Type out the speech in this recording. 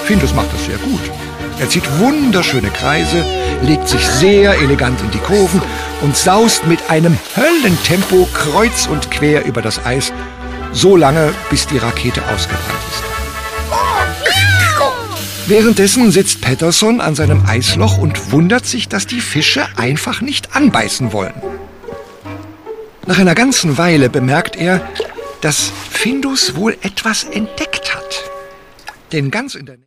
Findus macht das sehr gut. Er zieht wunderschöne Kreise, legt sich sehr elegant in die Kurven und saust mit einem Höllentempo kreuz und quer über das Eis, so lange, bis die Rakete ausgebrannt ist. Währenddessen sitzt Patterson an seinem Eisloch und wundert sich, dass die Fische einfach nicht anbeißen wollen. Nach einer ganzen Weile bemerkt er, dass Findus wohl etwas entdeckt hat. Denn ganz in der